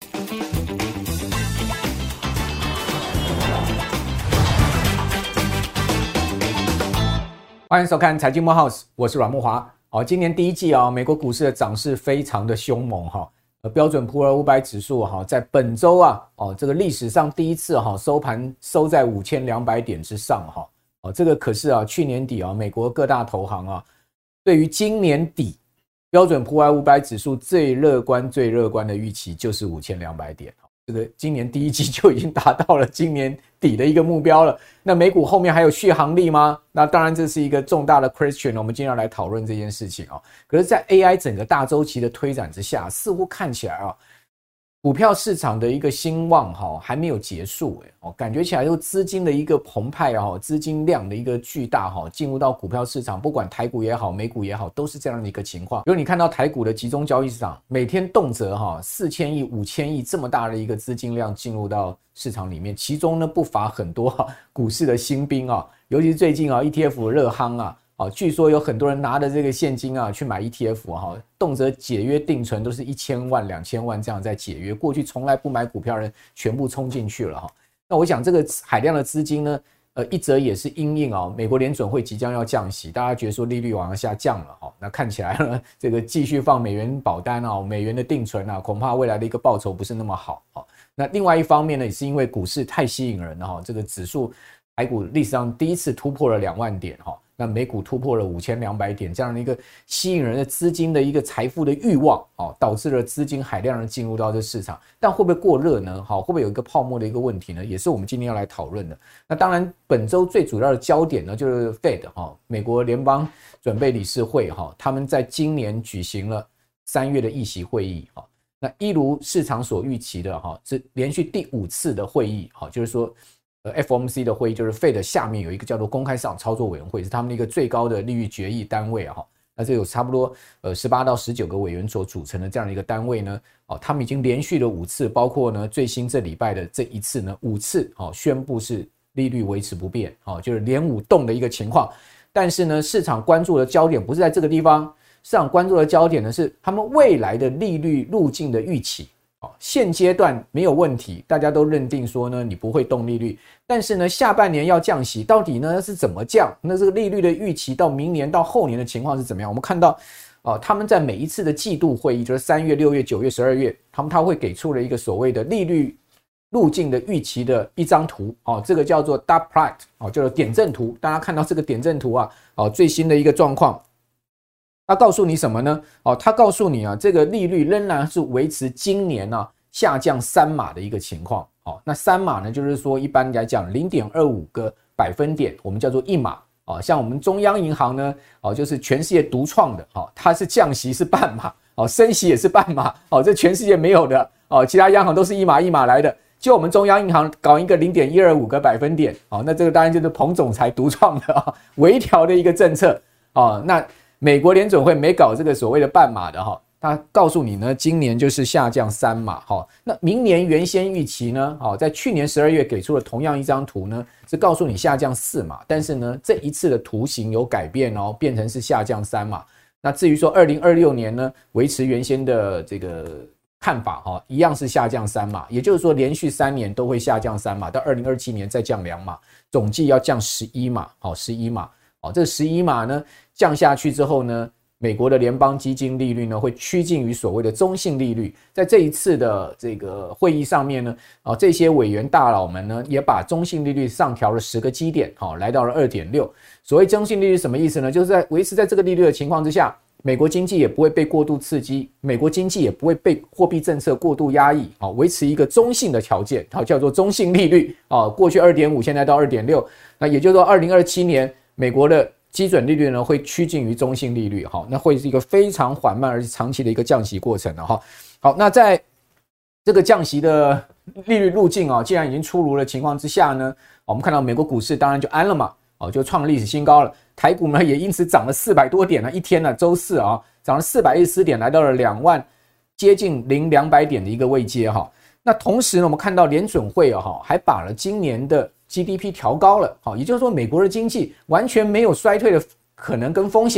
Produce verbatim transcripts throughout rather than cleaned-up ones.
欢迎收看财经木 house， 我是阮慕骅。好，今年第一季啊，美国股市的涨势非常的凶猛哈。呃，标准普尔五百指数哈，在本周啊，哦，这个历史上第一次哈收盘收在五千两百点之上哈。哦，这个可是啊，去年底啊，美国各大投行啊，对于今年底标准普尔五百指数最乐观、最乐观的预期就是五千两百点。这个今年第一季就已经达到了今年底的一个目标了。那美股后面还有续航力吗？那当然这是一个重大的 question， 我们今天要来讨论这件事情啊。可是，在 A I 整个大周期的推展之下，似乎看起来啊，股票市场的一个兴旺哈还没有结束哎，哦，感觉起来就资金的一个澎湃哈，资金量的一个巨大哈，进入到股票市场，不管台股也好，美股也好，都是这样的一个情况。比如你看到台股的集中交易市场，每天动辄哈四千亿、五千亿这么大的一个资金量进入到市场里面，其中呢不乏很多哈股市的新兵啊，尤其是最近啊 E T F 热夯啊。哦，据说有很多人拿着这个现金啊去买 E T F 哈，动辄解约定存都是一千万、两千万这样在解约。过去从来不买股票的人全部冲进去了哈。那我想这个海量的资金呢，呃，一则也是因应啊，美国联准会即将要降息，大家觉得说利率往下降了哈，那看起来呢，这个继续放美元保单啊、美元的定存啊，恐怕未来的一个报酬不是那么好哈。那另外一方面呢，也是因为股市太吸引人了哈，这个指数台股历史上第一次突破了两万点哈。那美股突破了五千两百点，这样的一个吸引人的资金的一个财富的欲望，哦，导致了资金海量的进入到这市场，但会不会过热呢？好，会不会有一个泡沫的一个问题呢？也是我们今天要来讨论的。那当然，本周最主要的焦点呢，就是 Fed 哈，美国联邦准备理事会哈，他们在今年举行了三月的议息会议哈。那一如市场所预期的哈，是连续第五次的会议哈，就是说。呃 ，F O M C 的会议就是 Fed 下面有一个叫做公开市场操作委员会，是他们的一个最高的利率决议单位啊。那这有差不多呃十八到十九个委员所组成的这样的一个单位呢，哦，他们已经连续了五次，包括呢最新这礼拜的这一次呢，五次哦宣布是利率维持不变，哦，就是连五动的一个情况。但是呢，市场关注的焦点不是在这个地方，市场关注的焦点呢是他们未来的利率路径的预期。现阶段没有问题，大家都认定说呢，你不会动利率，但是呢，下半年要降息，到底呢是怎么降？那这个利率的预期到明年到后年的情况是怎么样？我们看到，哦，他们在每一次的季度会议，就是三月、六月、九月、十二月，他们他会给出了一个所谓的利率路径的预期的一张图，哦，这个叫做 dot plot， 哦，就是点阵图。大家看到这个点阵图啊，哦，最新的一个状况。他告诉你什么呢？哦，他告诉你啊，这个利率仍然是维持今年啊下降三码的一个情况。哦，那三码呢，就是说一般来讲 零点二五 个百分点，我们叫做一码。哦，像我们中央银行呢，哦，就是全世界独创的，哦，它是降息是半码，哦，升息也是半码，哦，这全世界没有的，哦，其他央行都是一码一码来的，就我们中央银行搞一个 零点一二五 个百分点，哦，那这个当然就是彭总裁独创的啊，微调的一个政策，哦，那。美国联准会没搞这个所谓的半码的哈，他告诉你呢，今年就是下降三码哈。那明年原先预期呢，好，在去年十二月给出了同样一张图呢，是告诉你下降四码，但是呢，这一次的图形有改变哦，变成是下降三码。那至于说二零二六年呢，维持原先的这个看法哈，一样是下降三码，也就是说连续三年都会下降三码，到二零二七年再降两码，总计要降十一码，好，十一码。哦，这十一码呢降下去之后呢，美国的联邦基金利率呢会趋近于所谓的中性利率。在这一次的这个会议上面呢，哦，这些委员大佬们呢也把中性利率上调了十个基点，好，来到了 二点六。所谓中性利率什么意思呢？就是在维持在这个利率的情况之下，美国经济也不会被过度刺激，美国经济也不会被货币政策过度压抑，好，维持一个中性的条件，好，叫做中性利率。哦，过去 二点五， 现在到 二点六， 那也就是说二零二七年。美国的基准利率呢会趋近于中性利率，好，那会是一个非常缓慢而且长期的一个降息过程了哈。好，那在这个降息的利率路径啊，既然已经出炉的情况之下呢，我们看到美国股市当然就安了嘛，哦，就创历史新高了。台股呢也因此涨了四百多点了，一天呢，周四啊涨了四百一十四点，来到了两万接近零两百点的一个位阶哈。那同时呢，我们看到联准会啊还把了今年的 G D P 调高了，也就是说美国的经济完全没有衰退的可能跟风险，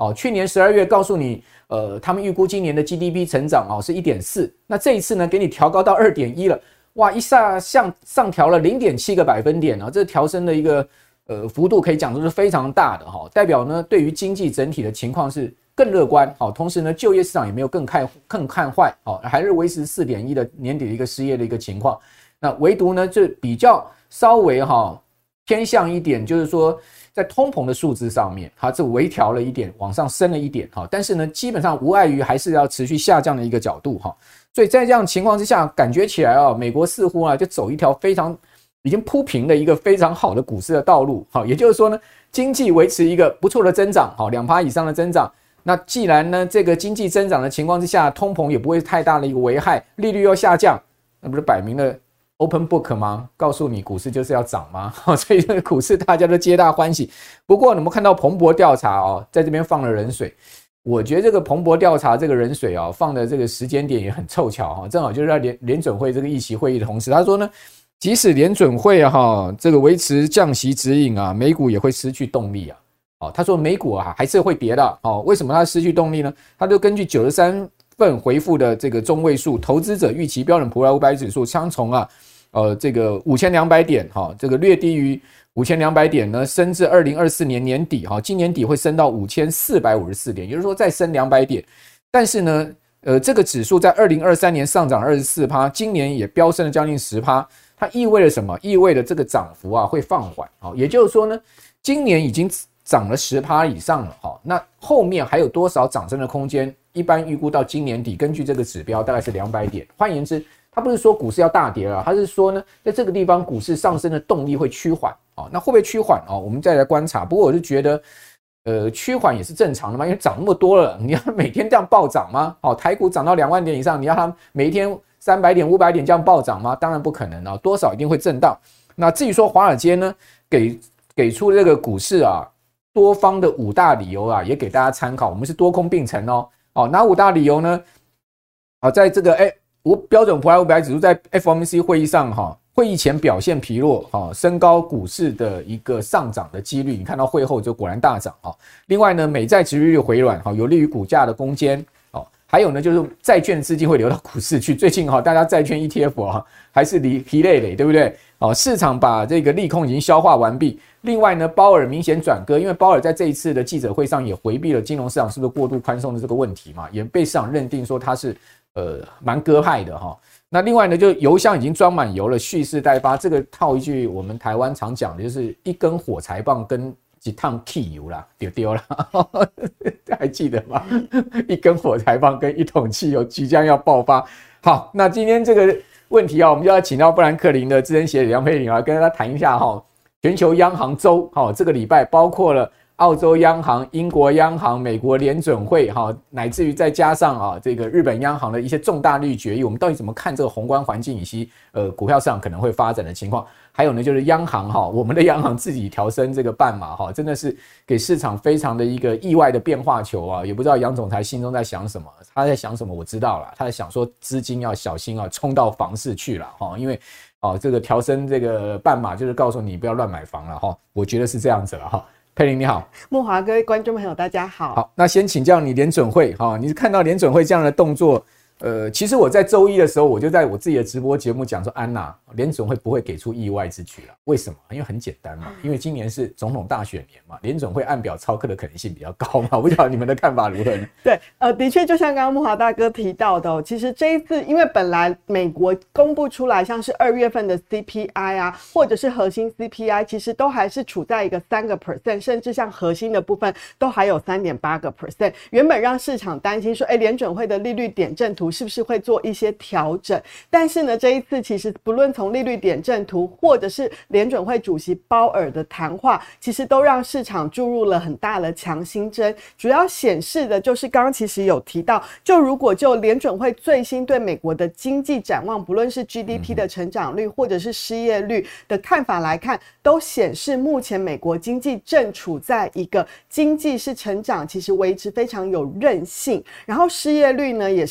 哦，去年十二月告诉你，呃，他们预估今年的 G D P 成长哦是 一点四， 那这一次呢给你调高到 二点一 了，哇，一下向上调了 零点七 个百分点啊，这调升的一个呃幅度可以讲说是非常大的哈，代表呢对于经济整体的情况是更乐观，好，同时呢就业市场也没有更看更看坏，好，还是维持 四点一 的年底的一个失业的一个情况，那唯独呢就比较稍微哈偏向一点，就是说在通膨的数字上面，它这微调了一点，往上升了一点哈，但是呢基本上无碍于还是要持续下降的一个角度哈，所以在这样的情况之下，感觉起来啊，美国似乎啊就走一条非常已经铺平的一个非常好的股市的道路，好，也就是说呢，经济维持一个不错的增长，好， 百分之二 以上的增长。那既然呢这个经济增长的情况之下，通膨也不会太大的一个危害，利率又下降，那不是摆明了 open book 吗？告诉你股市就是要涨吗？所以这个股市大家都皆大欢喜。不过你们看到彭博调查哦，在这边放了冷水。我觉得这个彭博调查这个冷水啊、哦，放的这个时间点也很凑巧哈、哦，正好就是在联联准会这个议息会议的同时，他说呢，即使联准会啊哈这个维持降息指引啊，美股也会失去动力啊。哦，他说美股啊还是会跌的哦，为什么它失去动力呢？他就根据九十三份回复的这个中位数，投资者预期标准普尔五百指数相从啊，呃这个五千两百点哈、哦，这个略低于五千两百点呢，升至二零二四年年底哈，今年底会升到五千四百五十四点，也就是说再升两百点。但是呢，呃，这个指数在二零二三年上涨 百分之二十四， 今年也飙升了将近 百分之十， 它意味着什么？意味着这个涨幅啊会放缓，好，也就是说呢，今年已经涨了 百分之十 以上了，好，那后面还有多少涨升的空间？一般预估到今年底，根据这个指标大概是两百点。换言之，他不是说股市要大跌了，他是说呢，在这个地方股市上升的动力会趋缓，哦，那会不会趋缓哦？我们再来观察。不过我就觉得，呃，趋缓也是正常的嘛，因为涨那么多了，你要每天这样暴涨吗？哦，台股涨到两万点以上，你要它每一天三百点、五百点这样暴涨吗？当然不可能啊，多少一定会震荡。那至于说华尔街呢，给给出这个股市啊多方的五大理由啊，也给大家参考。我们是多空并存哦，哦，哪五大理由呢？啊，在这个哎。标准普尔五百指数在 F O M C 会议上哈，会议前表现疲弱哈，升高股市的一个上涨的几率。你看到会后就果然大涨哈。另外呢，美债殖利率回软哈，有利于股价的攻坚哦。还有呢，就是债券资金会流到股市去。最近哈，大家债券 E T F 哈还是疲累累，对不对？哦，市场把这个利空已经消化完毕。另外呢，鲍尔明显转鸽，因为鲍尔在这一次的记者会上也回避了金融市场是不是过度宽松的这个问题嘛，也被市场认定说他是。呃，蛮鸽派的哈。那另外呢，就油箱已经装满油了，蓄势待发。这个套一句我们台湾常讲的，就是一根火柴棒跟几趟汽油啦，丢丢啦，还记得吗？一根火柴棒跟一桶汽油即将要爆发。好，那今天这个问题啊，我们就要请到富兰克林的资深学者梁佩玲啊，跟大家谈一下哈，全球央行周，好，这个礼拜包括了。澳洲央行、英国央行、美国联准会，哈，乃至于再加上啊，这个日本央行的一些重大利率决议，我们到底怎么看这个宏观环境以及呃股票市场可能会发展的情况？还有呢，就是央行哈，我们的央行自己调升这个半码哈，真的是给市场非常的一个意外的变化球啊！也不知道杨总裁心中在想什么，他在想什么我知道了，他在想说资金要小心啊，冲到房市去了哈，因为哦这个调升这个半码就是告诉你不要乱买房了哈，我觉得是这样子了哈。佩玲你好， 慕骅各位观众朋友大家好。 好，那先请教你联准会哈，你是看到联准会这样的动作，呃，其实我在周一的时候我就在我自己的直播节目讲说，安娜联准会不会给出意外之举了？为什么？因为很简单嘛，因为今年是总统大选年嘛，联准会按表操课的可能性比较高嘛，我不知道你们的看法如何呢？ 对，呃，的确就像刚刚慕骅大哥提到的、哦，其实这一次因为本来美国公布出来像是二月份的 C P I 啊，或者是核心 C P I， 其实都还是处在一个三个 percent， 甚至像核心的部分都还有 三点八个 percent， 原本让市场担心说，哎，联准会的利率点阵图是不是会做一些调整？但是呢，这一次其实不论从利率点阵图，或者是联准会主席鲍尔的谈话，其实都让市场注入了很大的强心针。主要显示的就是刚刚其实有提到，就如果就联准会最新对美国的经济展望，不论是 G D P 的成长率或者是失业率的看法来看，都显示目前美国经济正处在一个经济是成长，其实维持非常有韧性，然后失业率呢也是维持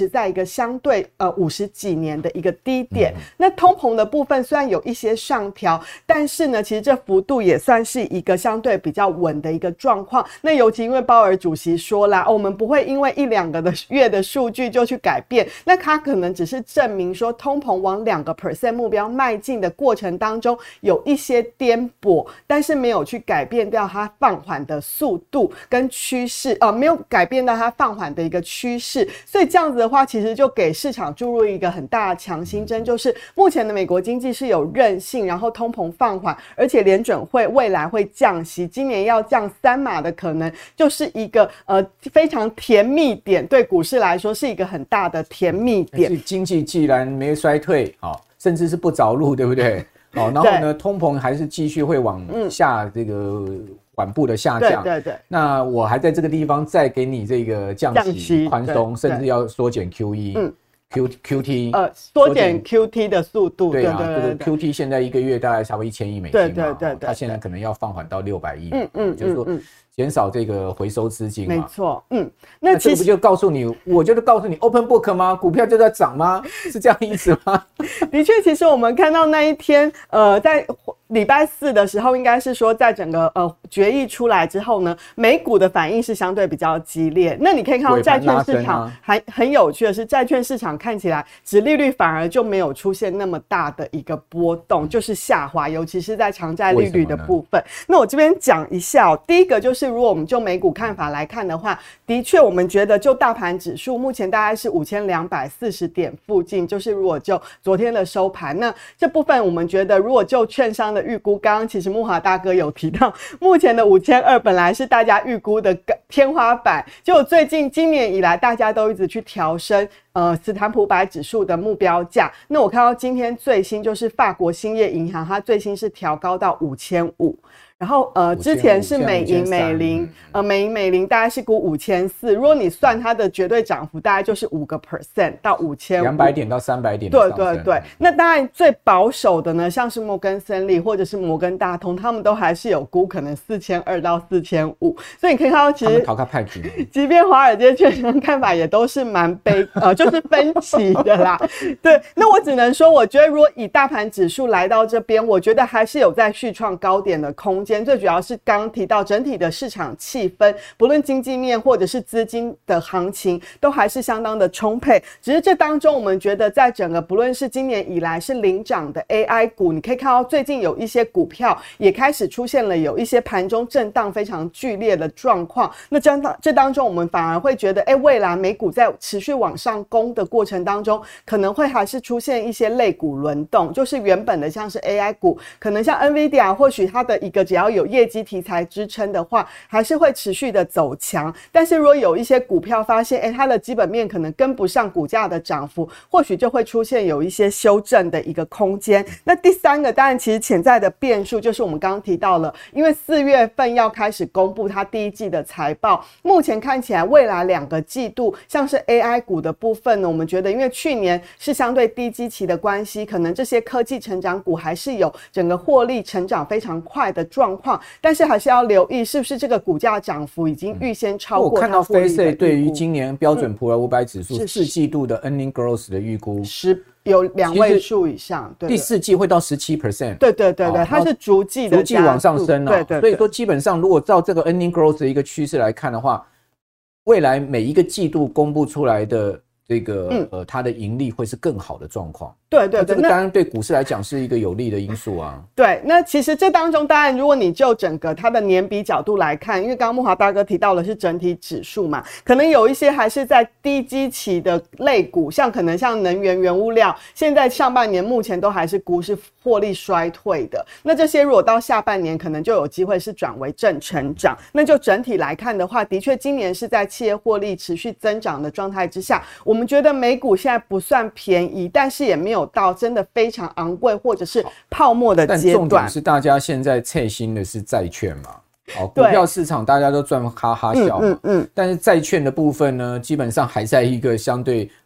持在一个相对呃五十几年的一个低点。嗯、那通膨的部分虽然有一些上调，但是呢，其实这幅度也算是一个相对比较稳的一个状况。那尤其因为鲍尔主席说啦，哦、我们不会因为一两个的月的数据就去改变，那他可能只是证明说通膨往两个 percent 目标迈进的过程当中有一些颠簸，但是没有去改变掉它放缓的速度跟趋势，呃，没有改变到它放缓的一个趋势，所以这样子的话，其实就给市场注入一个很大的强心针，就是目前的美国经济是有韧性，然后通膨放缓，而且联准会未来会降息，今年要降三码的可能，就是一个呃非常甜蜜点，对股市来说是一个很大的甜蜜点。 经济既然没衰退，哦，甚至是不着陆，对不对？哦，然后呢，通膨还是继续会往下这个缓步的下降。 对对对。 那我还在这个地方再给你这个降息宽松，甚至要缩减 Q E。嗯。Q QT 呃缩减 Q T 的速度， 对啊，这个 Q T 现在一个月大概差不多一千亿美金嘛， 对对对对， 它现在可能要放缓到六百亿， 嗯嗯， 就是说减少这个回收资金嘛， 没错，嗯， 那这不就告诉你，我就是告诉你 open book 吗？股票就在涨吗？是这样意思吗？ 的确，其实我们看到那一天，呃，在礼拜四的时候，应该是说在整个呃决议出来之后呢，美股的反应是相对比较激烈。那你可以看到债券市场还很有趣的是，债券市场看起来殖利率反而就没有出现那么大的一个波动，就是下滑，尤其是在长债利率的部分。那我这边讲一下哦，第一个就是如果我们就美股看法来看的话，的确我们觉得就大盘指数目前大概是五千两百四十点附近，就是如果就昨天的收盘，那这部分我们觉得如果就券商的预估，刚刚其实慕骅大哥有提到，目前的五千二本来是大家预估的天花板，结果最近今年以来大家都一直去调升呃斯坦普五百指数的目标价。那我看到今天最新就是法国兴业银行，它最新是调高到五千五。然后呃，之前是美银美林，呃，美银美林大概是估五千四，如果你算它的绝对涨幅，大概就是五个 percent 到五千五， 两百点到三百点。 对对对，那当然最保守的呢，像是摩根森利或者是摩根大通，他们都还是有估可能四千二到四千五，所以你可以看到其实即便华尔街券商看法也都是蛮悲呃，就是分歧的啦。对，那我只能说，我觉得如果以大盘指数来到这边，我觉得还是有在续创高点的空间。最主要是刚刚提到整体的市场气氛，不论经济面或者是资金的行情都还是相当的充沛，只是这当中我们觉得在整个不论是今年以来是领涨的 A I 股，你可以看到最近有一些股票也开始出现了有一些盘中震荡非常剧烈的状况，那这当中我们反而会觉得哎，未来美股在持续往上攻的过程当中可能会还是出现一些类股轮动，就是原本的像是 A I 股，可能像 NVIDIA 或许它的一个只要有业绩题材支撑的话，还是会持续的走强。但是如果有一些股票发现，哎，它的基本面可能跟不上股价的涨幅，或许就会出现有一些修正的一个空间。那第三个，当然其实潜在的变数就是我们刚刚提到了，因为四月份要开始公布它第一季的财报，目前看起来未来两个季度，像是 A I 股的部分呢，我们觉得因为去年是相对低基期的关系，可能这些科技成长股还是有整个获利成长非常快的状况，但是还是要留意是不是这个股价涨幅已经预先超过它获利的预估。 我看到 F A C 对于今年标准普尔五百指数四季度的 earning growth 的预估十有两位数以上，对， 第四季会到 百分之十七。 对对对对，它是逐季的逐季往上升、哦、 对对对， 所以说基本上如果照这个 earning growth 的一个趋势来看的话，未来每一个季度公布出来的这个、嗯、呃，它的盈利会是更好的状况。 对对对， 这个当然对股市来讲是一个有利的因素啊。 对，那其实这当中，当然如果你就整个它的年比角度来看，因为刚刚慕骅大哥提到的是整体指数嘛，可能有一些还是在低基期的类股，像可能像能源、原物料，现在上半年目前都还是估是获利衰退的。那这些如果到下半年，可能就有机会是转为正成长。那就整体来看的话，的确今年是在企业获利持续增长的状态之下，我们觉得美股现在不算便宜，但是也没有到真的非常昂贵或者是泡沫的阶段。但重点是大家现在脆心的是债券嘛，哦，股票市场大家都赚哈哈笑嘛，嗯嗯嗯，但是债券的部分呢，基本上还在一个相对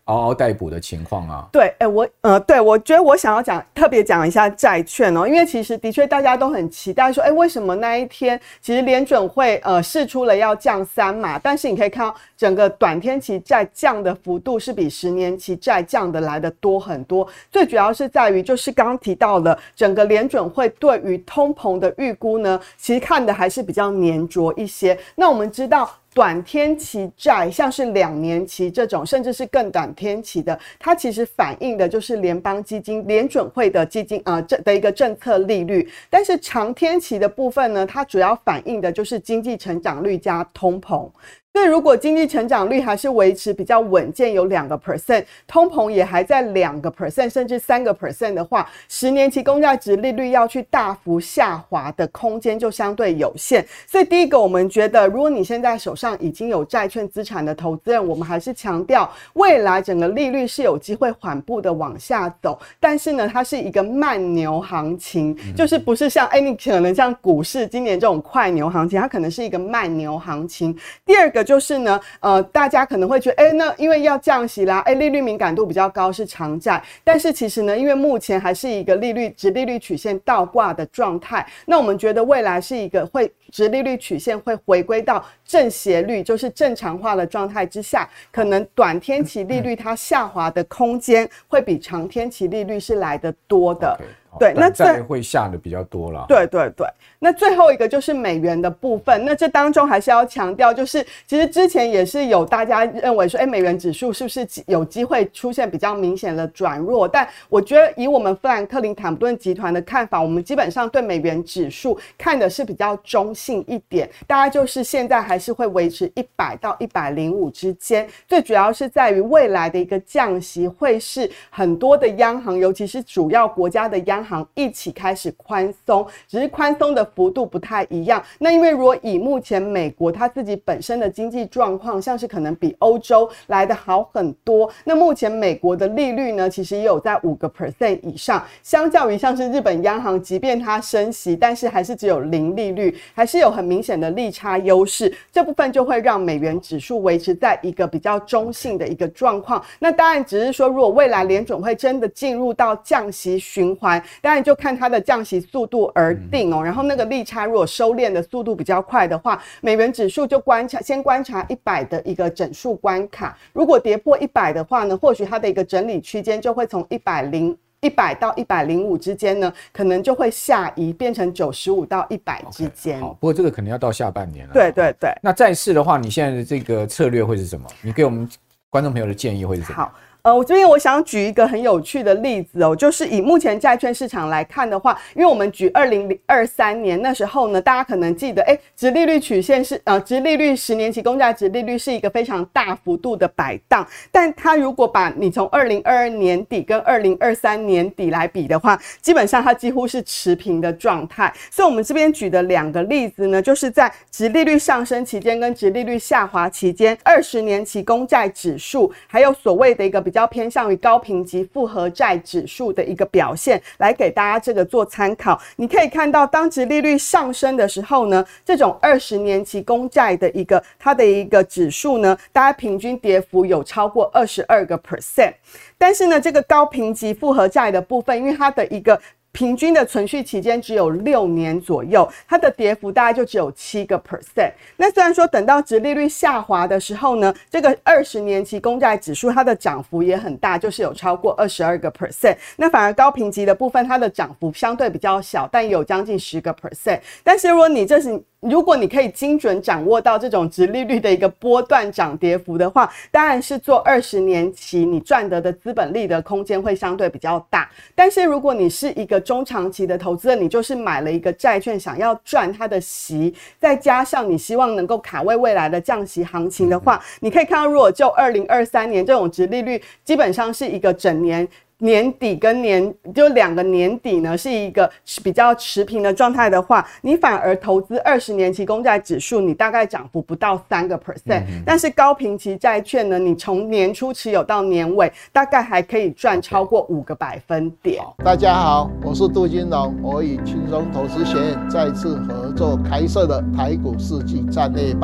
嗷嗷待哺的情况啊。 对，哎、欸，我呃，对我觉得我想要讲特别讲一下债券哦，因为其实的确大家都很期待说，哎、欸，为什么那一天其实联准会呃释出了要降三码，但是你可以看到整个短天期债降的幅度是比十年期债降的来的多很多。最主要是在于就是刚刚提到了整个联准会对于通膨的预估呢，其实看的还是比较黏着一些。那我们知道。短天期债像是两年期这种，甚至是更短天期的，它其实反映的就是联邦基金联准会的基金呃的一个政策利率。但是长天期的部分呢，它主要反映的就是经济成长率加通膨。所以如果经济成长率还是维持比较稳健，有两个 percent， 通膨也还在两个 percent 甚至三个 percent 的话，十年期公债殖利率要去大幅下滑的空间就相对有限。所以第一个，我们觉得如果你现在手上已经有债券资产的投资人，我们还是强调未来整个利率是有机会缓步的往下走，但是呢，它是一个慢牛行情，就是不是像哎、欸，你可能像股市今年这种快牛行情，它可能是一个慢牛行情。第二个就是呢，呃，大家可能会觉得，哎，那因为要降息啦，哎，利率敏感度比较高是长债，但是其实呢，因为目前还是一个利率殖利率曲线倒挂的状态，那我们觉得未来是一个会殖利率曲线会回归到正斜率，就是正常化的状态之下，可能短天期利率它下滑的空间会比长天期利率是来得多的。 Okay. 对，那债会下的比较多了。 对对对，那最后一个就是美元的部分。那这当中还是要强调，就是其实之前也是有大家认为说，哎，美元指数是不是有机会出现比较明显的转弱？但我觉得以我们富兰克林坦普顿集团的看法，我们基本上对美元指数看的是比较中性一点，大概就是现在还是会维持一百到一百零五之间。最主要是在于未来的一个降息会是很多的央行，尤其是主要国家的央行。一起开始宽松，只是宽松的幅度不太一样。那因为如果以目前美国它自己本身的经济状况，像是可能比欧洲来得好很多。那目前美国的利率呢，其实也有在五个 percent 以上，相较于像是日本央行，即便它升息，但是还是只有零利率，还是有很明显的利差优势。这部分就会让美元指数维持在一个比较中性的一个状况。那当然只是说，如果未来联准会真的进入到降息循环，当然就看它的降息速度而定哦。然后那个利差如果收敛的速度比较快的话，美元指数就观察先观察一百的一个整数关卡。如果跌破一百的话呢，或许它的一个整理区间就会从一百零一百到一百零五之间呢，可能就会下移变成九十五到一百之间。 Okay, 好，不过这个可能要到下半年了。 对对对。 那债市的话，你现在的这个策略会是什么？你给我们观众朋友的建议会是什么？ 好。呃，我这边我想举一个很有趣的例子哦，就是以目前债券市场来看的话，因为我们举二零二三年那时候呢，大家可能记得，哎，殖利率曲线是呃，殖利率十年期公债殖利率是一个非常大幅度的摆荡，但它如果把你从二零二二年底跟二零二三年底来比的话，基本上它几乎是持平的状态。所以我们这边举的两个例子呢，就是在殖利率上升期间跟殖利率下滑期间，二十年期公债指数，还有所谓的一个比较比较偏向于高评级复合债指数的一个表现，来给大家这个做参考。你可以看到，当殖利率上升的时候呢，这种二十年期公债的一个它的一个指数呢，大概平均跌幅有超过二十二个 percent。但是呢，这个高评级复合债的部分，因为它的一个平均的存续期间只有六年左右，它的跌幅大概就只有七个 percent。那虽然说等到殖利率下滑的时候呢，这个二十年期公债指数它的涨幅也很大，就是有超过二十二个 percent。那反而高评级的部分，它的涨幅相对比较小，但也有将近十个 percent。但是如果你这是如果你可以精准掌握到这种殖利率的一个波段涨跌幅的话，当然是做二十年期，你赚得的资本利的空间会相对比较大。但是如果你是一个中长期的投资人，你就是买了一个债券，想要赚它的息，再加上你希望能够卡位未来的降息行情的话，你可以看到，如果就二零二三年这种殖利率，基本上是一个整年。年底跟年就两个年底呢是一个比较持平的状态的话，你反而投资二十年期公债指数，你大概涨幅不到三个 percent，、嗯、但是高评级债券呢，你从年初持有到年尾，大概还可以赚超过五个百分点。 大家好，我是杜金龙，我与轻松投资学院再次合作开设的台股世纪战略班。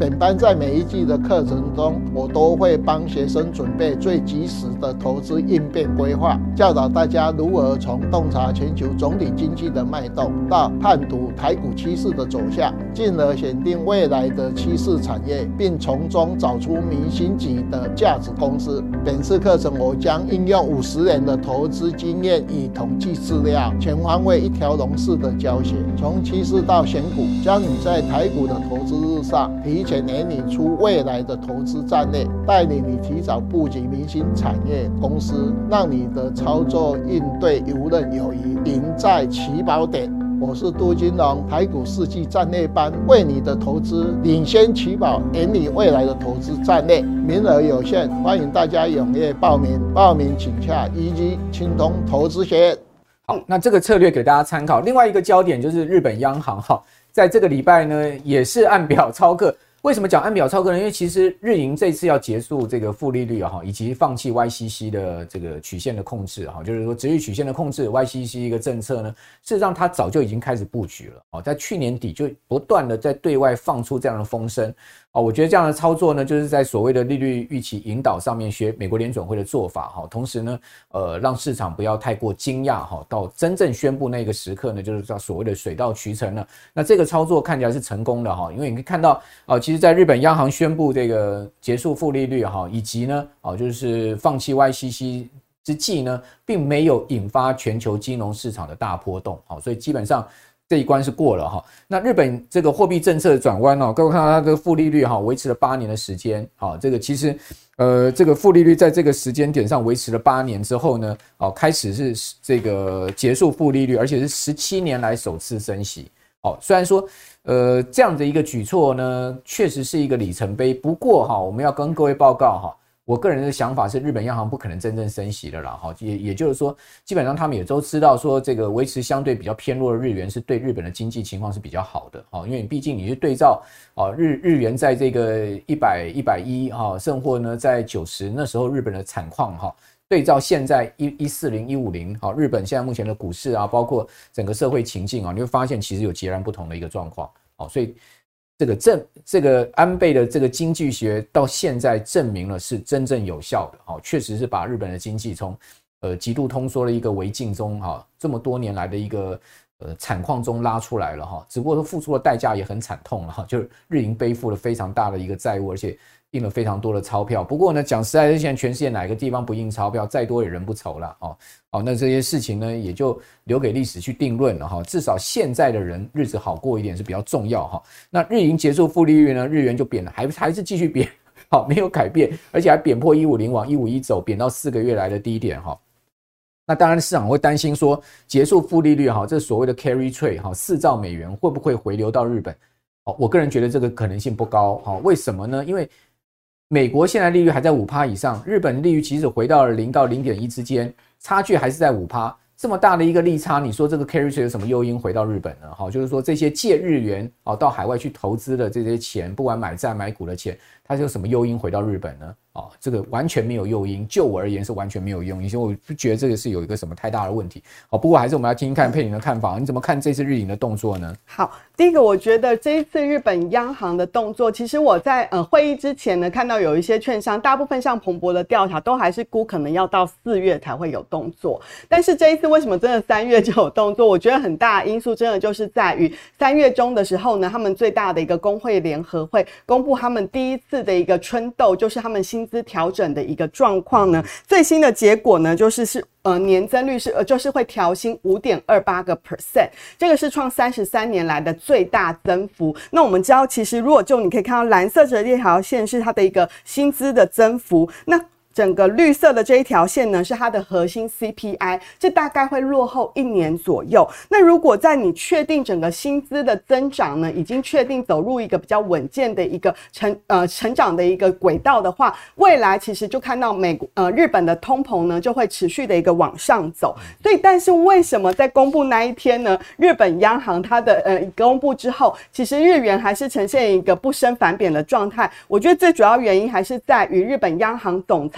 本班在每一季的课程中，我都会帮学生准备最及时的投资应变规划，教导大家如何从洞察全球总体经济的脉动，到判读台股趋势的走向，进而选定未来的趋势产业，并从中找出明星级的价值公司。本次课程我将应用五十年的投资经验与统计资料，全方位一条龙式的教学，从趋势到选股，将你在台股的投资路上提前研拟出未来的投资战略，带领你提早布局明星产业公司，让你的操作应对游刃有余，赢在起跑点。我是杜金龙，台股四季战略班为你的投资领先起跑，研拟未来的投资战略，名额有限，欢迎大家踊跃报名。报名请洽一级青通投资学院。 好，那这个策略给大家参考。另外一个焦点就是日本央行哈，在这个礼拜呢也是按表操课。为什么讲按表操课呢？因为其实日银这次要结束这个负利率啊，以及放弃 Y C C 的这个曲线的控制啊，就是说殖利率曲线的控制 Y C C 一个政策呢，事实上它早就已经开始布局了啊，在去年底就不断的在对外放出这样的风声啊，我觉得这样的操作呢，就是在所谓的利率预期引导上面学美国联准会的做法哈，同时呢，呃，让市场不要太过惊讶哈，到真正宣布那个时刻呢，就是叫所谓的水到渠成了。那这个操作看起来是成功的哈，因为你可以看到啊，其实在日本央行宣布这个结束负利率哈，以及呢，啊，就是放弃 Y C C 之际呢，并没有引发全球金融市场的大波动，好，所以基本上这一关是过了哈。那日本这个货币政策的转弯哦，各位看到它的负利率哈，维持了八年的时间，好，这个其实呃，这个负利率在这个时间点上维持了八年之后呢，哦，开始是这个结束负利率，而且是十七年来首次升息。哦，虽然说，呃，这样的一个举措呢，确实是一个里程碑。不过哈，我们要跟各位报告哈，我个人的想法是，日本央行不可能真正升息的啦。哈，也也就是说，基本上他们也都知道说，这个维持相对比较偏弱的日元是对日本的经济情况是比较好的。哈，因为毕竟你是对照啊日日元在这个一百、一百一哈，甚或呢在九十那时候日本的惨况哈。对照现在一四零、一五零，好，日本现在目前的股市啊，包括整个社会情境啊，你会发现其实有截然不同的一个状况，好，所以这个正这个安倍的这个经济学到现在证明了是真正有效的，好，确实是把日本的经济从呃极度通缩的一个危境中，哈，这么多年来的一个呃惨况中拉出来了哈，只不过说付出的代价也很惨痛了哈，就是日银背负了非常大的一个债务，而且印了非常多的钞票。不过呢，讲实在的，现在全世界哪个地方不印钞票，再多也人不愁了哦。哦，那这些事情呢，也就留给历史去定论了哈。至少现在的人日子好过一点是比较重要哈。那日银结束负利率呢，日元就贬了，还还是继续贬，好，没有改变，而且还贬破一五零往一五一走，贬到四个月来的低点哈。那当然，市场会担心说，结束负利率哈，这所谓的 carry trade 哈，四兆美元会不会回流到日本？哦，我个人觉得这个可能性不高哈。为什么呢？因为美国现在利率还在 百分之五 以上，日本利率其实回到了零到零点一之间，差距还是在 百分之五， 这么大的一个利差，你说这个 carry trade 有什么诱因回到日本呢？好，就是说这些借日元到海外去投资的这些钱，不管买债买股的钱，它有什么诱因回到日本呢？哦，这个完全没有诱因，就我而言是完全没有诱因，所以我不觉得这个是有一个什么太大的问题。好，不过还是我们要听听看佩玲的看法，你怎么看这次日银的动作呢？ 好，第一个我觉得这一次日本央行的动作，其实我在呃会议之前呢，看到有一些券商，大部分像彭博的调查都还是估可能要到四月才会有动作，但是这一次为什么真的三月就有动作？我觉得很大的因素真的就是在于三月中的时候呢，他们最大的一个工会联合会公布他们第一次的一个春斗，就是他们薪资调整的一个状况呢，最新的结果呢，就是是呃年增率是呃就是会调薪 百分之五点二八， 这个是创三十三年来的最大增幅。那我们知道，其实如果就你可以看到蓝色的这条线是它的一个薪资的增幅，那整个绿色的这一条线呢，是它的核心 C P I， 这大概会落后一年左右。那如果在你确定整个薪资的增长呢，已经确定走入一个比较稳健的一个成呃成长的一个轨道的话，未来其实就看到美国呃日本的通膨呢就会持续的一个往上走。所以，但是为什么在公布那一天呢，日本央行它的呃公布之后，其实日元还是呈现一个不升反贬的状态？我觉得最主要原因还是在于日本央行总裁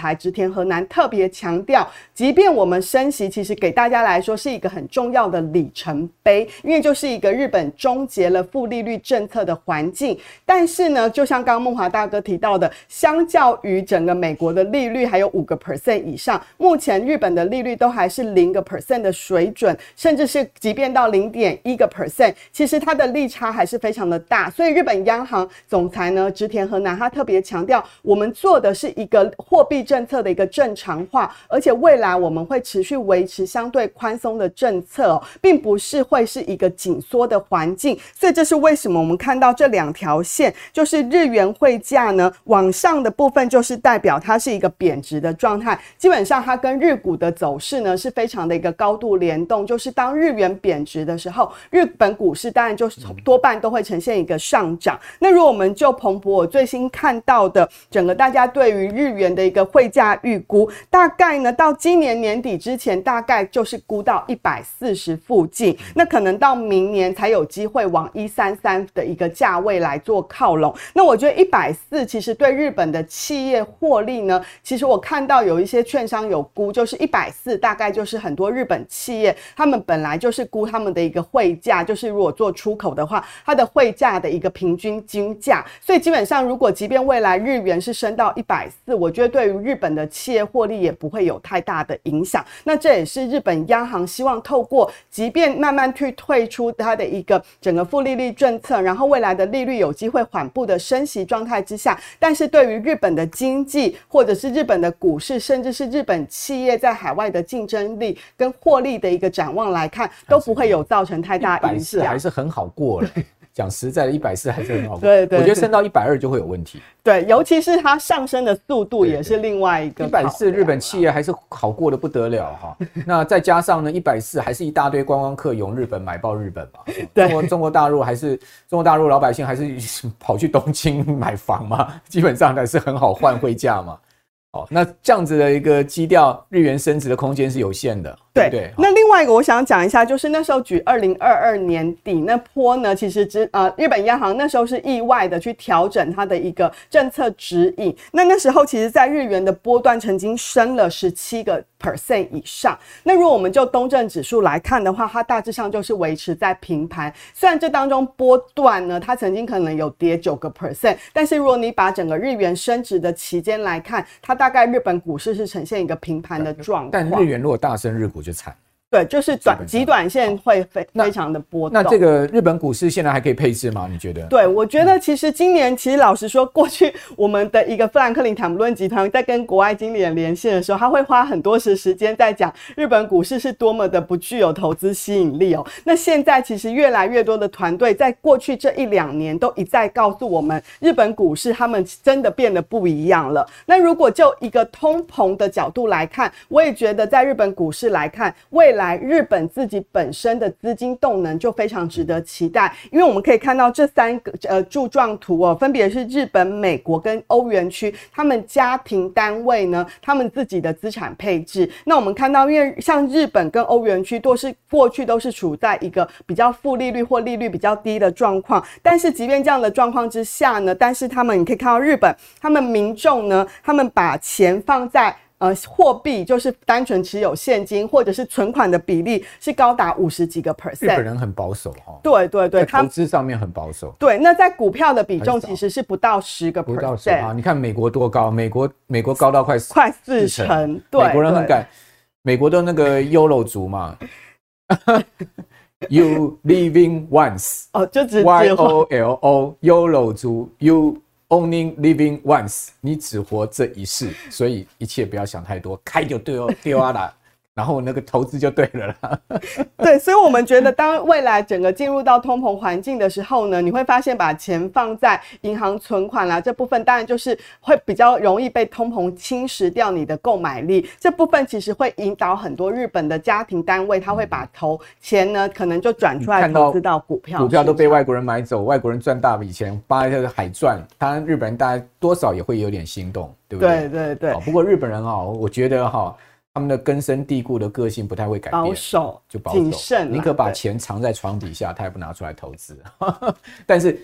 裁植田和男特别强调，即便我们升息，其实给大家来说是一个很重要的里程碑，因为就是一个日本终结了负利率政策的环境。但是呢，就像刚刚梦华大哥提到的，相较于整个美国的利率还有五个 percent 以上，目前日本的利率都还是零个 percent 的水准，甚至是即便到零点一个 percent， 其实它的利差还是非常的大。所以日本央行总裁呢植田和男他特别强调，我们做的是一个货币政策的一个正常化，而且未来我们会持续维持相对宽松的政策、哦、并不是会是一个紧缩的环境。所以这是为什么我们看到这两条线，就是日元汇价呢往上的部分就是代表它是一个贬值的状态，基本上它跟日股的走势呢是非常的一个高度联动，就是当日元贬值的时候，日本股市当然就是多半都会呈现一个上涨。那如果我们就彭博我最新看到的整个大家对于日元的一个汇价预估，大概呢到今年年底之前大概就是估到一百四十附近，那可能到明年才有机会往一三三的一个价位来做靠拢。那我觉得一百四十其实对日本的企业获利呢，其实我看到有一些券商有估，就是一百四十大概就是很多日本企业他们本来就是估他们的一个汇价，就是如果做出口的话，它的汇价的一个平均均价，所以基本上如果即便未来日元是升到一百四十，我觉得对于日本的企业获利也不会有太大的影响。那这也是日本央行希望透过即便慢慢去退出它的一个整个负利率政策，然后未来的利率有机会缓步的升息状态之下，但是对于日本的经济或者是日本的股市，甚至是日本企业在海外的竞争力跟获利的一个展望来看，都不会有造成太大影响。 还是很好过了。讲实在的，一百四还是很好过。 对对， 我觉得升到一百二就会有问题。 对，尤其是它上升的速度也是另外一个。 一百四日本企业还是好过的不得了哈。那再加上呢，一百四还是一大堆观光客涌日本买爆日本嘛。中国中国大陆还是中国大陆老百姓还是跑去东京买房嘛，基本上还是很好换汇价嘛。哦，那这样子的一个基调，日元升值的空间是有限的，对不对？ 那另外一个我想讲一下，就是那时候举二零二二年底那波呢，其实只呃日本央行那时候是意外的去调整它的一个政策指引。那那时候其实在日元的波段曾经升了十七个 percent 以上。那如果我们就东证指数来看的话，它大致上就是维持在平盘。虽然这当中波段呢，它曾经可能有跌九个 percent， 但是如果你把整个日元升值的期间来看，它大概日本股市是呈现一个平盘的状况。 但日元如果大升，日股就惨。 对，就是短极短线会非非常的波动。 那这个日本股市现在还可以配置吗？你觉得？ 对，我觉得其实今年，其实老实说，过去我们的一个富兰克林坦布伦集团在跟国外经理人连线的时候，他会花很多时时间在讲日本股市是多么的不具有投资吸引力哦。那现在其实越来越多的团队在过去这一两年都一再告诉我们，日本股市他们真的变得不一样了。那如果就一个通膨的角度来看，我也觉得在日本股市来看，未来日本自己本身的资金动能就非常值得期待，因为我们可以看到这三个呃柱状图哦，分别是日本、美国跟欧元区他们家庭单位呢，他们自己的资产配置。那我们看到，因为像日本跟欧元区都是过去都是处在一个比较负利率或利率比较低的状况，但是即便这样的状况之下呢，但是他们你可以看到日本他们民众呢，他们把钱放在呃，货币就是单纯持有现金或者是存款的比例是高达五十几个 percent。 日本人很保守哈。 对对对， 在投资上面很保守。 对，那在股票的比重其实是不到十个 percent。 不到十啊！你看美国多高？美国美国高到快快四成。对， 美国人很敢，美国的那个 Y O L O 族嘛。You living once。 哦，就直接 Y O L O Y O L O 族 You。Only living once， 你只活这一世，所以一切不要想太多，开就对哦，丢啊啦，然后那个投资就对了啦。 对，所以我们觉得，当未来整个进入到通膨环境的时候呢，你会发现把钱放在银行存款啦，这部分当然就是会比较容易被通膨侵蚀掉你的购买力。这部分其实会引导很多日本的家庭单位，他会把投钱呢，可能就转出来投资到股票。 股票都被外国人买走，外国人赚大笔钱，扒这个海赚，当然日本人大家多少也会有点心动，对不对？ 对对对。 不过日本人啊，我觉得哈。他们的根深蒂固的个性不太会改变， 保守就保守谨慎， 宁可把钱藏在床底下，他也不拿出来投资。但是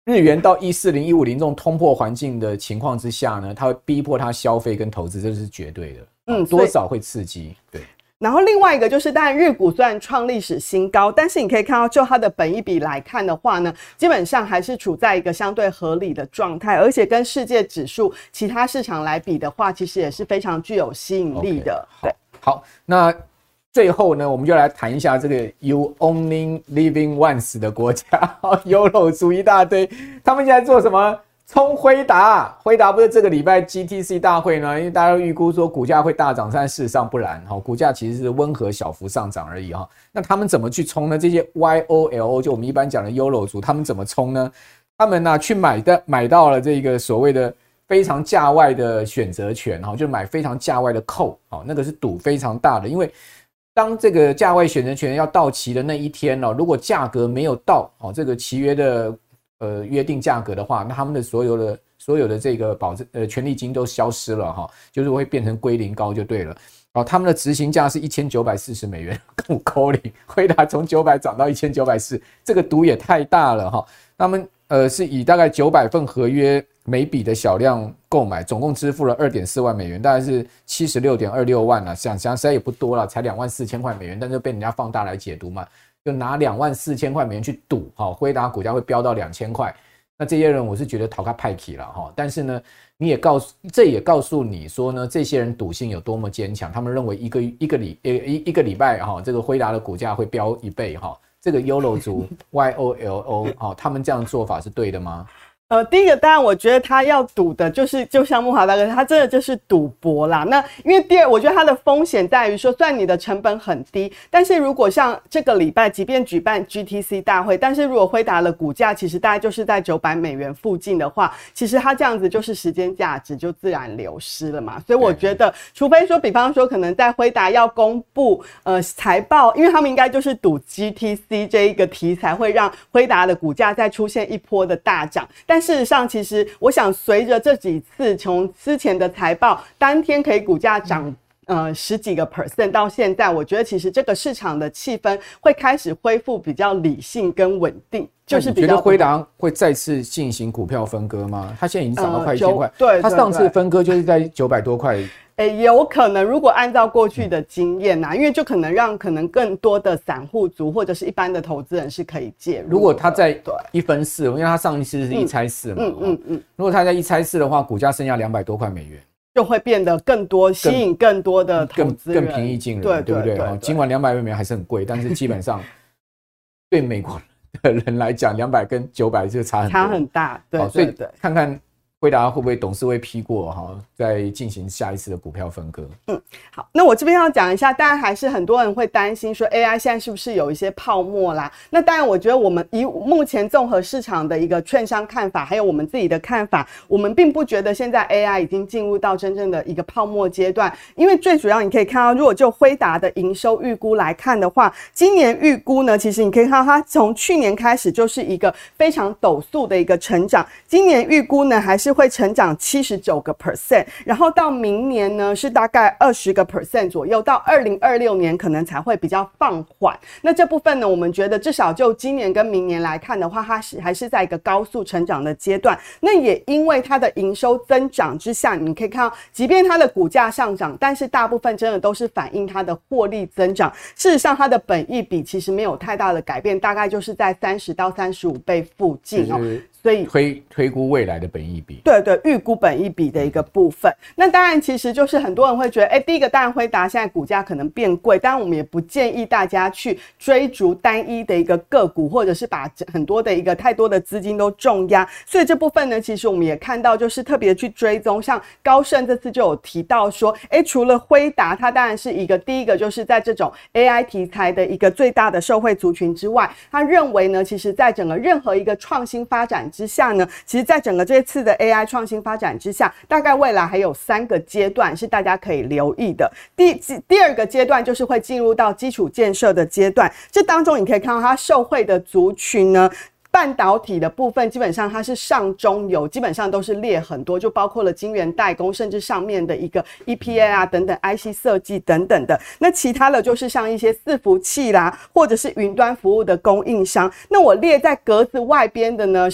日元到一四零、一五零这种通膨环境的情况之下呢，它会逼迫它消费跟投资，这是绝对的。嗯，多少会刺激。对。 然后另外一个就是，当然日股虽然创历史新高，但是你可以看到，就它的本益比来看的话呢，基本上还是处在一个相对合理的状态，而且跟世界指数其他市场来比的话，其实也是非常具有吸引力的。 Okay, 对，好，那最后呢，我们就来谈一下这个 You Only Living Once 的国家 ，Y O L O 族一大堆，他们现在做什么？冲辉达，辉达不是这个礼拜 G T C 大会呢？因为大家都预估说股价会大涨，但事实上不然，股价其实是温和小幅上涨而已。那他们怎么去冲呢？这些 Y O L O 就我们一般讲的 Y O L O 族，他们怎么冲呢？他们呢、啊、去买的买到了这个所谓的非常价外的选择权，就买非常价外的 call， 那个是赌非常大的，因为当这个价外选择权要到期的那一天，如果价格没有到这个契约的呃，约定价格的话，那他们的所有的所有的这个保证呃权利金都消失了哈，就是会变成归零高就对了。哦，他们的执行价是一千九百四十美元，跟扣零，辉达从九百涨到一千九百四十，这个赌也太大了哈。他们呃是以大概九百份合约每笔的小量购买，总共支付了 二点四万美元，大概是 七十六点二六万啊，想想实在也不多了，才两万四千块美元，但是被人家放大来解读嘛。就拿两万四千块美元去赌，辉达股价会飙到两千块。那这些人我是觉得讨他派气了哈。但是呢，你也告诉，这也告诉你说呢，这些人赌性有多么坚强。他们认为一个一个礼一一个礼拜哈，这个辉达的股价会飙一倍哈。这个 Y O L O 族 Y O L O 哈，他们这样的做法是对的吗？ 呃，第一个当然，我觉得他要赌的就是，就像慕骅大哥，他真的就是赌博啦。那因为第二，我觉得他的风险在于说，虽然你的成本很低，但是如果像这个礼拜，即便举办 G T C 大会，但是如果辉达的股价其实大概就是在九百美元附近的话，其实他这样子就是时间价值就自然流失了嘛。所以我觉得，除非说，比方说，可能在辉达要公布呃财报，因为他们应该就是赌 G T C 这一个题材会让辉达的股价再出现一波的大涨，但但事实上，其实我想，随着这几次从之前的财报当天可以股价涨呃十几个 percent 到现在，我觉得其实这个市场的气氛会开始恢复比较理性跟稳定。就是比较， 你觉得辉达会再次进行股票分割吗？它现在已经涨到快一千块， 呃、对， 它上次分割就是在九百多块。 欸，有可能，如果按照过去的经验啊，因为就可能让可能更多的散户族或者是一般的投资人是可以介入。 如果他在一分四，因为他上一次是一拆四嘛，嗯嗯嗯，如果他在一拆四的话，股价剩下两百多块美元， 就会变得更多，吸引更多的投资人， 更平易近人， 对对不对？对对对，尽管两百美元还是很贵，但是基本上对美国的人来讲，两百跟九百就差很多， 差很大，对， 所以看看辉达会不会董事会批过哈，再进行下一次的股票分割。 嗯，好，那我这边要讲一下，当然还是很多人会担心说 A I 现在是不是有一些泡沫啦？那当然，我觉得我们以目前综合市场的一个券商看法，还有我们自己的看法，我们并不觉得现在 A I 已经进入到真正的一个泡沫阶段，因为最主要你可以看到，如果就辉达的营收预估来看的话，今年预估呢，其实你可以看到它从去年开始就是一个非常陡速的一个成长，今年预估呢还是会成长 百分之七十九， 然后到明年呢是大概 百分之二十 左右，到二零二六年可能才会比较放缓。那这部分呢，我们觉得至少就今年跟明年来看的话，它是还是在一个高速成长的阶段。那也因为它的营收增长之下，你可以看到，即便它的股价上涨，但是大部分真的都是反映它的获利增长。事实上，它的本益比其实没有太大的改变，大概就是在三十到三十五倍附近哦。所以推推估未来的本益比， 对对，预估本益比的一个部分。那当然，其实就是很多人会觉得，哎，第一个当然辉达现在股价可能变贵，当然我们也不建议大家去追逐单一的一个个股，或者是把很多的一个太多的资金都重压。所以这部分呢，其实我们也看到，就是特别去追踪，像高盛这次就有提到说，哎，除了辉达，它当然是一个第一个就是在这种 A I 题材的一个最大的受惠族群之外，他认为呢，其实在整个任何一个创新发展之下呢，其实在整个这次的 A I 创新发展之下，大概未来还有三个阶段是大家可以留意的。第第二个阶段就是会进入到基础建设的阶段，这当中你可以看到它受惠的族群呢，半导体的部分基本上它是上中游，基本上都是列很多，就包括了晶圆代工，甚至上面的一个 E P A 啊等等 I C 设计等等的。那其他的就是像一些伺服器啦，或者是云端服务的供应商。那我列在格子外边的呢是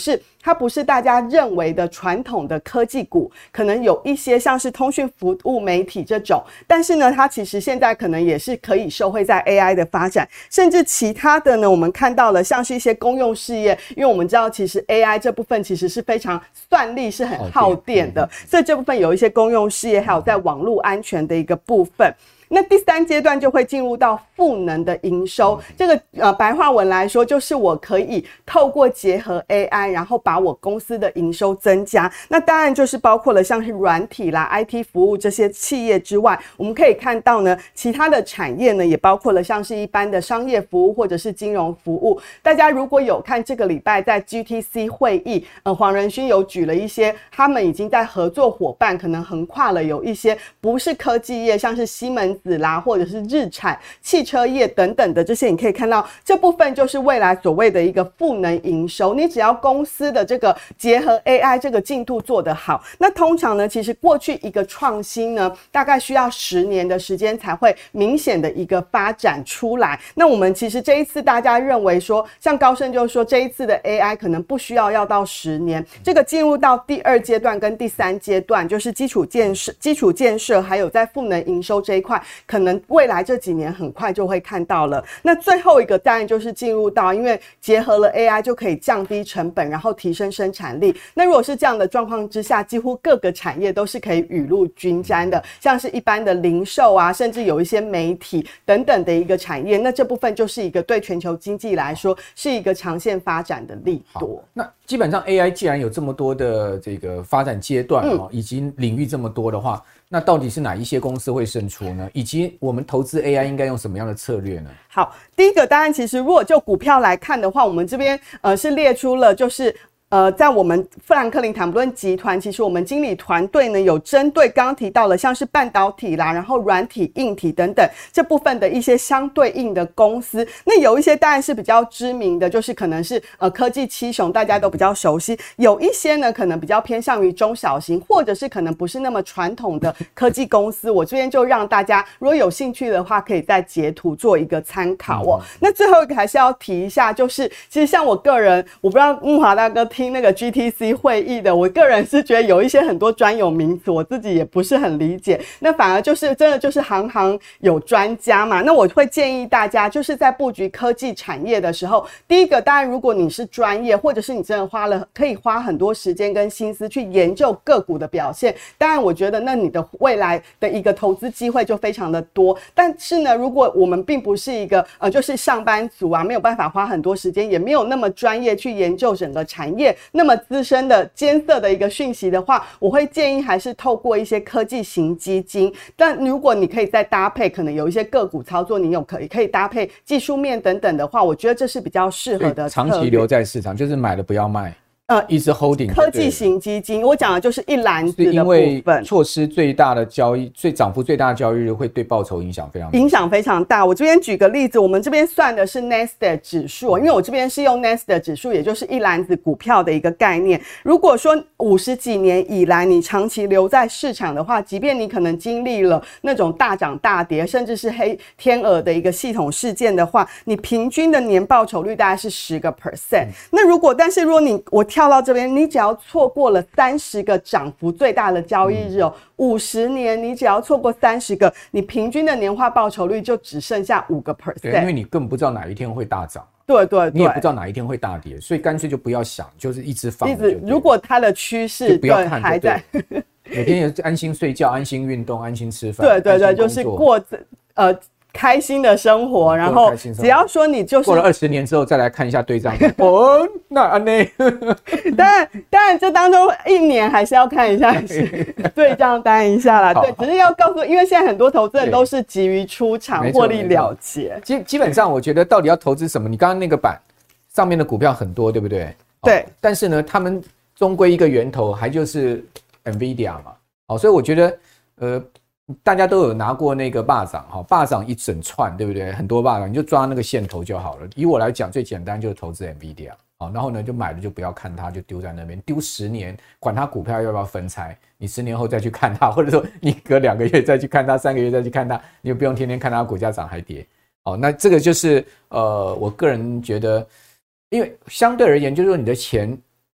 它不是大家认为的传统的科技股，可能有一些像是通讯服务媒体这种，但是呢，它其实现在可能也是可以受惠在 A I 的发展，甚至其他的呢，我们看到了像是一些公用事业，因为我们知道其实 A I 这部分其实是非常算力是很耗电的，所以这部分有一些公用事业，还有在网络安全的一个部分。那第三阶段就会进入到赋能的营收，这个呃白话文来说，就是我可以透过结合 A I， 然后把我公司的营收增加。那当然就是包括了像是软体啦、I T 服务这些企业之外，我们可以看到呢，其他的产业呢也包括了像是一般的商业服务或者是金融服务。大家如果有看这个礼拜在 G T C 会议，呃，黄仁勋有举了一些他们已经在合作伙伴，可能横跨了有一些不是科技业，像是西门子啦，或者是日产、汽车业等等的这些，你可以看到这部分就是未来所谓的一个赋能营收。你只要公司的这个结合 A I 这个进度做得好，那通常呢，其实过去一个创新呢，大概需要十年的时间才会明显的一个发展出来。那我们其实这一次大家认为说，像高盛就说这一次的 A I 可能不需要要到十年，这个进入到第二阶段跟第三阶段，就是基础建设、基础建设还有在赋能营收这一块，可能未来这几年很快就会看到了。那最后一个当然就是进入到，因为结合了 A I 就可以降低成本，然后提升生产力。那如果是这样的状况之下，几乎各个产业都是可以雨露均沾的，像是一般的零售啊，甚至有一些媒体等等的一个产业，那这部分就是一个对全球经济来说是一个长线发展的利多。 那基本上 A I 既然有这么多的这个发展阶段、嗯、以及领域这么多的话，那到底是哪一些公司会胜出呢？以及我们投资 A I 应该用什么样的策略呢？ 好，第一个当然其实如果就股票来看的话，我们这边呃是列出了就是呃，在我们富兰克林坦普顿集团，其实我们经理团队呢有针对刚刚提到了像是半导体啦，然后软体、硬体等等这部分的一些相对应的公司。那有一些当然是比较知名的，就是可能是呃科技七雄，大家都比较熟悉；有一些呢可能比较偏向于中小型，或者是可能不是那么传统的科技公司。我这边就让大家如果有兴趣的话，可以在截图做一个参考哦。嗯、那最后一个还是要提一下，就是其实像我个人，我不知道木华大哥听那个 G T C 会议的，我个人是觉得有一些很多专有名词我自己也不是很理解，那反而就是真的就是行行有专家嘛。那我会建议大家就是在布局科技产业的时候，第一个当然如果你是专业，或者是你真的花了可以花很多时间跟心思去研究个股的表现，当然我觉得那你的未来的一个投资机会就非常的多。但是呢，如果我们并不是一个呃就是上班族啊，没有办法花很多时间，也没有那么专业去研究整个产业那么资深的艰涩的一个讯息的话，我会建议还是透过一些科技型基金。但如果你可以再搭配可能有一些个股操作，你有可以可以搭配技术面等等的话，我觉得这是比较适合的策略。 长期留在市场，就是买了不要卖。呃，一直 holding 科技型基金，我讲的就是一篮子的部分。 因为错失最大的交易，最涨幅最大的交易日会对报酬影响非常大， 影响非常大。我这边举个例子，我们这边算的是 Nasdaq 指数，因为我这边是用 Nasdaq 指数，也就是一篮子股票的一个概念。如果说五十几年以来你长期留在市场的话，即便你可能经历了那种大涨大跌，甚至是黑天鹅的一个系统事件的话，你平均的年报酬率大概是十个 percent。那如果，但是如果你我跳到这边，你只要错过了三十个涨幅最大的交易日哦，五十年你只要错过三十个，你平均的年化报酬率就只剩下五个 percent。 对，因为你根本不知道哪一天会大涨。 对对对， 你也不知道哪一天会大跌，所以干脆就不要想，就是一直放着就对了。 如果它的趋势不要看还在， 每天也安心睡觉、安心运动、安心吃饭。 对对对，就是过呃。开心的生活，然后只要说你就是过了二十年之后再来看一下对账，哦，那安内， 当然当然这当中一年还是要看一下对账单一下啦，对，只是要告诉，因为现在很多投资人都是急于出场获利了结。 基基本上我觉得到底要投资什么？你刚刚那个版上面的股票很多，对不对？ 对， 哦、但是呢，他们终归一个源头还就是 Nvidia 嘛，好、哦，所以我觉得呃。大家都有拿过那个霸掌哈，霸掌一整串，对不对？很多霸掌，你就抓那个线头就好了。以我来讲，最简单就是投资 Nvidia， 好，然后呢就买了就不要看它，就丢在那边，丢十年，管它股票要不要分拆，你十年后再去看它，或者说你隔两个月再去看它，三个月再去看它，你就不用天天看它股价涨还跌。好，那这个就是呃，我个人觉得，因为相对而言，就是说你的钱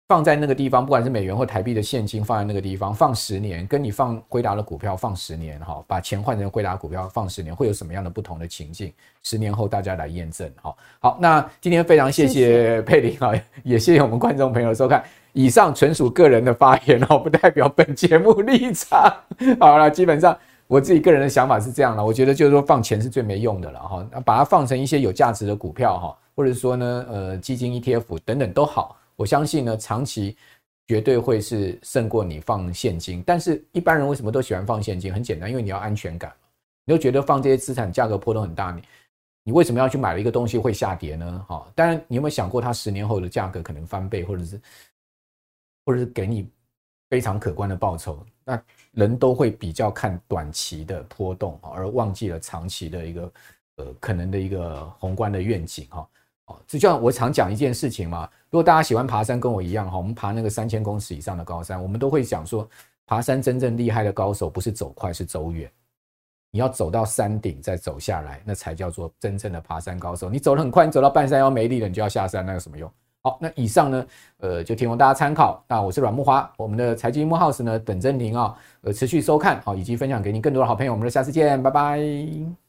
放在那个地方，不管是美元或台币的现金放在那个地方放十年，跟你放辉达的股票放十年，把钱换成辉达股票放十年，会有什么样的不同的情境？十年后大家来验证。好，那今天非常谢谢佩玲，也谢谢我们观众朋友的收看。以上纯属个人的发言，不代表本节目立场。好了，基本上我自己个人的想法是这样了，我觉得就是说放钱是最没用的了，把它放成一些有价值的股票，或者说呢，呃，基金 E T F 等等都好。我相信呢，长期绝对会是胜过你放现金。但是一般人为什么都喜欢放现金？很简单，因为你要安全感。你就觉得放这些资产价格波动很大，你你为什么要去买了一个东西会下跌呢？哈，当然你有没有想过，它十年后的价格可能翻倍，或者是或者是给你非常可观的报酬？那人都会比较看短期的波动，而忘记了长期的一个呃可能的一个宏观的愿景哈。哦，就像我常讲一件事情嘛，如果大家喜欢爬山，跟我一样哈，我们爬那个三千公尺以上的高山，我们都会讲说，爬山真正厉害的高手不是走快，是走远。你要走到山顶再走下来，那才叫做真正的爬山高手。你走得很快，你走到半山腰没力了，你就要下山，那有什么用？好，那以上呢，呃，就提供大家参考。那我是阮木华，我们的财经木 house 呢，等着您啊，呃，持续收看好，以及分享给您更多的好朋友。我们下次见，拜拜。